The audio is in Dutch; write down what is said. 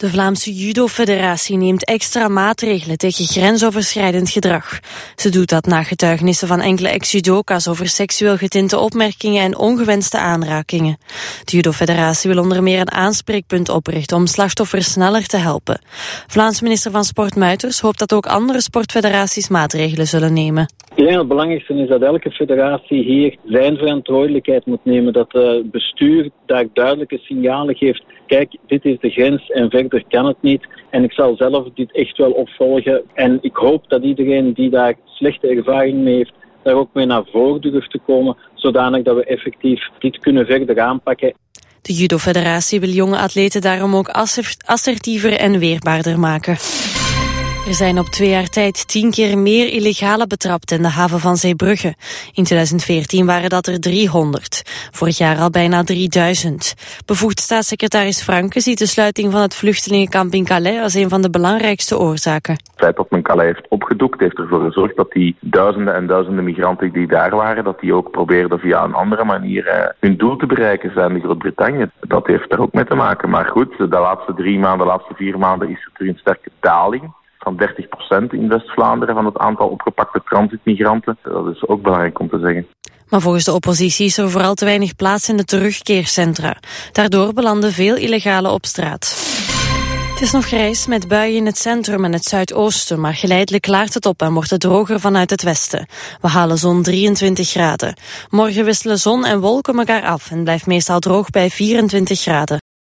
De Vlaamse Judo-federatie neemt extra maatregelen tegen grensoverschrijdend gedrag. Ze doet dat na getuigenissen van enkele ex-judoka's over seksueel getinte opmerkingen en ongewenste aanrakingen. De Judo-federatie wil onder meer een aanspreekpunt oprichten om slachtoffers sneller te helpen. Vlaams minister van Sport Muiters hoopt dat ook andere sportfederaties maatregelen zullen nemen. Ik denk dat het belangrijkste is dat elke federatie hier zijn verantwoordelijkheid moet nemen. Dat het bestuur daar duidelijke signalen geeft. Kijk, dit is de grens en verder kan het niet. En ik zal zelf dit echt wel opvolgen. En ik hoop dat iedereen die daar slechte ervaring mee heeft, daar ook mee naar voren durft te komen, zodanig dat we effectief dit kunnen verder aanpakken. De Judo-federatie wil jonge atleten daarom ook assertiever en weerbaarder maken. Er zijn op 2 jaar tijd 10 keer meer illegalen betrapt in de haven van Zeebrugge. In 2014 waren dat er 300. Vorig jaar al bijna 3000. Bevoegd staatssecretaris Franke ziet de sluiting van het vluchtelingenkamp in Calais als een van de belangrijkste oorzaken. Het feit dat men Calais heeft opgedoekt heeft ervoor gezorgd dat die duizenden en duizenden migranten die daar waren, dat die ook probeerden via een andere manier hun doel te bereiken, zijn in Groot-Brittannië. Dat heeft daar ook mee te maken. Maar goed, de laatste 3 maanden, de laatste 4 maanden is er een sterke daling van 30% in West-Vlaanderen van het aantal opgepakte transitmigranten. Dat is ook belangrijk om te zeggen. Maar volgens de oppositie is er vooral te weinig plaats in de terugkeercentra. Daardoor belanden veel illegalen op straat. Het is nog grijs met buien in het centrum en het zuidoosten, maar geleidelijk klaart het op en wordt het droger vanuit het westen. We halen zo'n 23 graden. Morgen wisselen zon en wolken elkaar af en blijft meestal droog bij 24 graden.